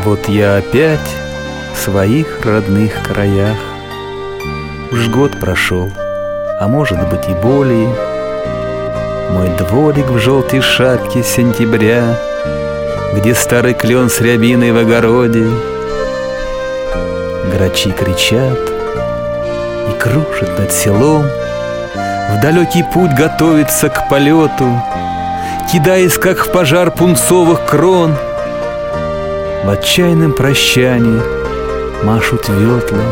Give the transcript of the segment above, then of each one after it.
Вот я опять в своих родных краях. Уж год прошел, а может быть и более. Мой дворик в желтой шапке сентября, где старый клен с рябиной в огороде. Грачи кричат и кружат над селом, в далекий путь готовится к полету, кидаясь, как в пожар, пунцовых крон. В отчаянном прощании машут ветлом.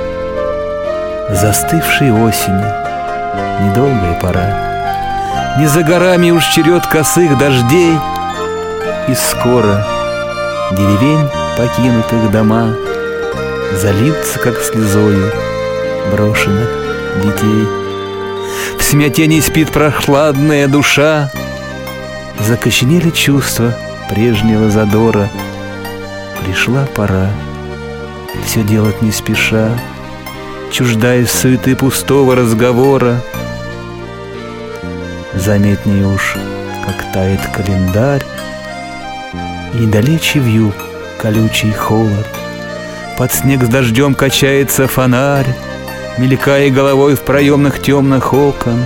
Застывшей осени недолгая пора, не за горами уж черед косых дождей, и скоро деревень покинутых дома зальются, как слезою брошенных детей. В смятении спит прохладная душа, закоченели чувства прежнего задора. Пришла пора все делать не спеша, чуждаясь суеты пустого разговора. Заметнее уж, как тает календарь, и далече вьюг колючий холод. Под снег с дождем качается фонарь, мелькая головой в проемных темных окон.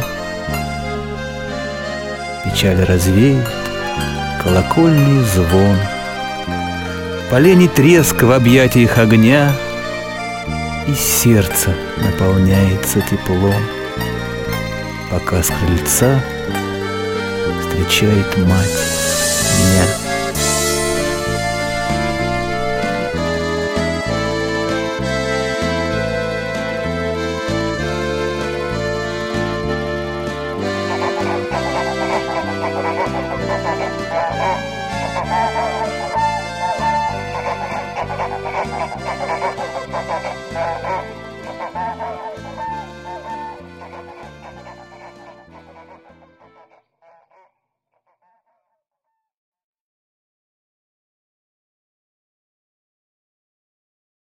Печаль развеет колокольный звон, полений треск в объятиях огня, и сердце наполняется теплом, пока с крыльца встречает мать меня.